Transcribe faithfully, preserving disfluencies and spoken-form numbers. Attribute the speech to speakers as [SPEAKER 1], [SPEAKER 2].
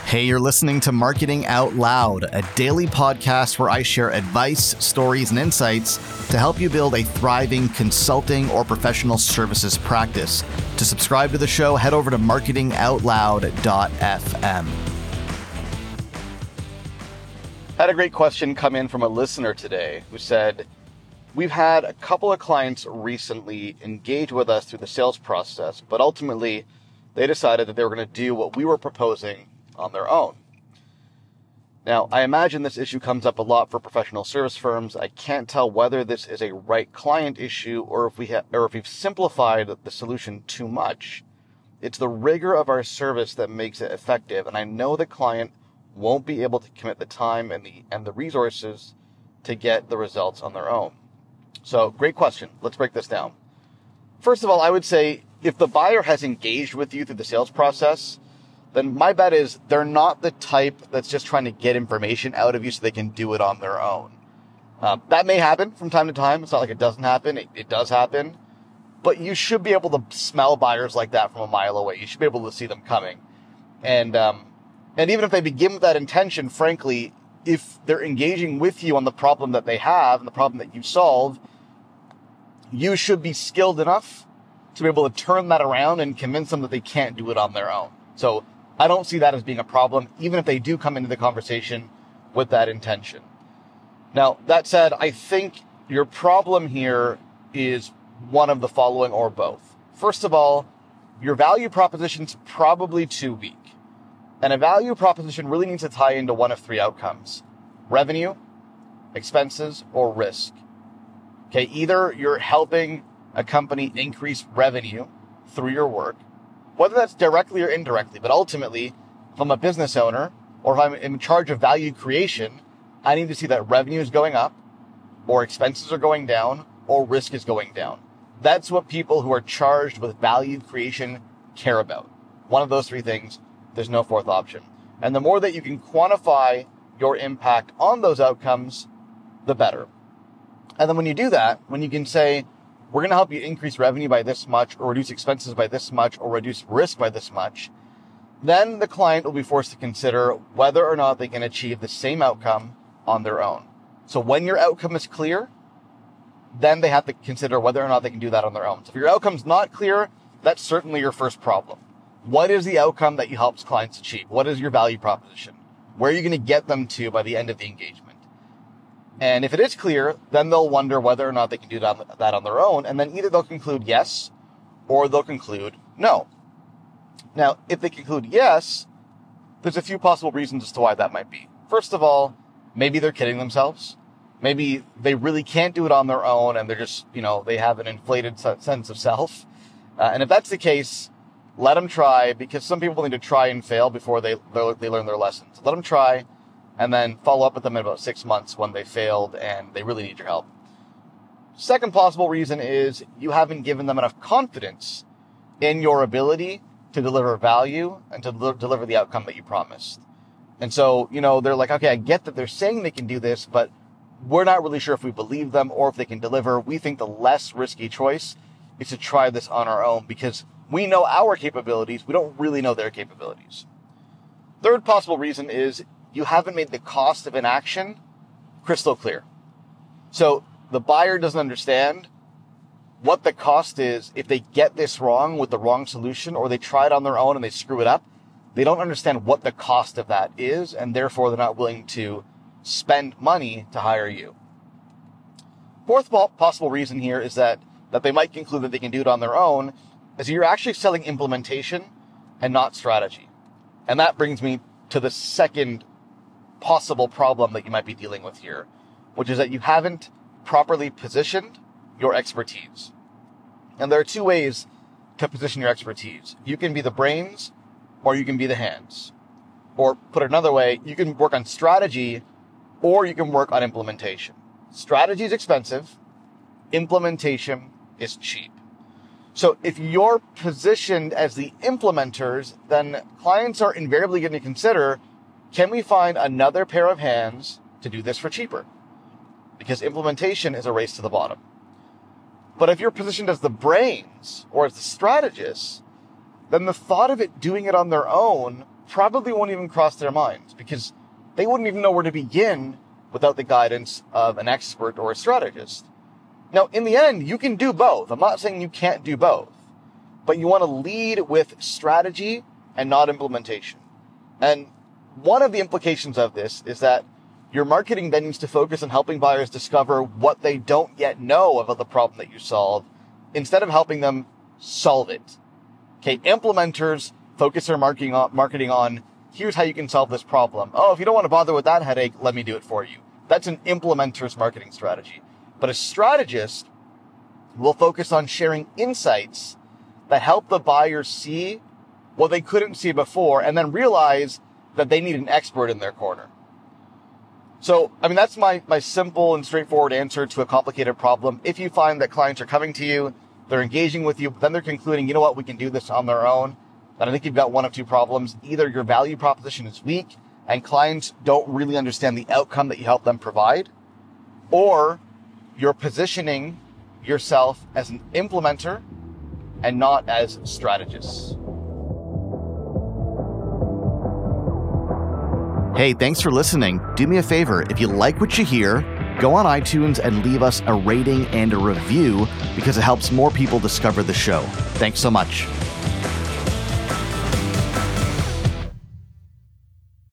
[SPEAKER 1] Hey, you're listening to Marketing Out Loud, a daily podcast where I share advice, stories, and insights to help you build a thriving consulting or professional services practice. To subscribe to the show, head over to marketing out loud dot f m. I had a great question come in from a listener today who said, we've had a couple of clients recently engage with us through the sales process, but ultimately they decided that they were going to do what we were proposing on their own. Now, I imagine this issue comes up a lot for professional service firms. I can't tell whether this is a right client issue or if we ha- or if we've simplified the solution too much. It's the rigor of our service that makes it effective, and I know the client won't be able to commit the time and the and the resources to get the results on their own. So, great question. Let's break this down. First of all, I would say if the buyer has engaged with you through the sales process, then my bet is they're not the type that's just trying to get information out of you so they can do it on their own. Uh, that may happen from time to time. It's not like it doesn't happen. It, it does happen. But you should be able to smell buyers like that from a mile away. You should be able to see them coming. And um, and even if they begin with that intention, frankly, if they're engaging with you on the problem that they have and the problem that you solve, you should be skilled enough to be able to turn that around and convince them that they can't do it on their own. So I don't see that as being a problem, even if they do come into the conversation with that intention. Now, that said, I think your problem here is one of the following or both. First of all, your value proposition's probably too weak. And a value proposition really needs to tie into one of three outcomes: revenue, expenses, or risk. Okay, either you're helping a company increase revenue through your work, whether that's directly or indirectly, but ultimately, if I'm a business owner or if I'm in charge of value creation, I need to see that revenue is going up, or expenses are going down, or risk is going down. That's what people who are charged with value creation care about. One of those three things, there's no fourth option. And the more that you can quantify your impact on those outcomes, the better. And then when you do that, when you can say, we're going to help you increase revenue by this much, or reduce expenses by this much, or reduce risk by this much, then the client will be forced to consider whether or not they can achieve the same outcome on their own. So when your outcome is clear, then they have to consider whether or not they can do that on their own. So if your outcome's not clear, that's certainly your first problem. What is the outcome that you help clients achieve? What is your value proposition? Where are you going to get them to by the end of the engagement? And if it is clear, then they'll wonder whether or not they can do that on their own. And then either they'll conclude yes, or they'll conclude no. Now, if they conclude yes, there's a few possible reasons as to why that might be. First of all, maybe they're kidding themselves. Maybe they really can't do it on their own and they're just, you know, they have an inflated sense of self. Uh, and if that's the case, let them try, because some people need to try and fail before they they learn their lessons. Let them try, and then follow up with them in about six months when they failed and they really need your help. Second possible reason is you haven't given them enough confidence in your ability to deliver value and to del- deliver the outcome that you promised. And so, you know, they're like, okay, I get that they're saying they can do this, but we're not really sure if we believe them or if they can deliver. We think the less risky choice is to try this on our own because we know our capabilities. We don't really know their capabilities. Third possible reason is you haven't made the cost of inaction crystal clear. So the buyer doesn't understand what the cost is if they get this wrong with the wrong solution, or they try it on their own and they screw it up. They don't understand what the cost of that is, and therefore they're not willing to spend money to hire you. Fourth possible reason here is that, that they might conclude that they can do it on their own, is you're actually selling implementation and not strategy. And that brings me to the second possible problem that you might be dealing with here, which is that you haven't properly positioned your expertise. And there are two ways to position your expertise. You can be the brains, or you can be the hands. Or put it another way, you can work on strategy, or you can work on implementation. Strategy is expensive. Implementation is cheap. So if you're positioned as the implementers, then clients are invariably going to consider, can we find another pair of hands to do this for cheaper? Because implementation is a race to the bottom. But if you're positioned as the brains or as the strategists, then the thought of it doing it on their own probably won't even cross their minds because they wouldn't even know where to begin without the guidance of an expert or a strategist. Now, in the end, you can do both. I'm not saying you can't do both, but you want to lead with strategy and not implementation. And one of the implications of this is that your marketing then needs to focus on helping buyers discover what they don't yet know about the problem that you solve instead of helping them solve it. Okay, implementers focus their marketing on, marketing on, here's how you can solve this problem. Oh, if you don't want to bother with that headache, let me do it for you. That's an implementer's marketing strategy. But a strategist will focus on sharing insights that help the buyer see what they couldn't see before and then realize that they need an expert in their corner. So, I mean, that's my, my simple and straightforward answer to a complicated problem. If you find that clients are coming to you, they're engaging with you, then they're concluding, you know what, we can do this on their own, then I think you've got one of two problems. Either your value proposition is weak and clients don't really understand the outcome that you help them provide, or you're positioning yourself as an implementer and not as strategists. Hey, thanks for listening. Do me a favor, if you like what you hear, go on iTunes and leave us a rating and a review because it helps more people discover the show. Thanks so much.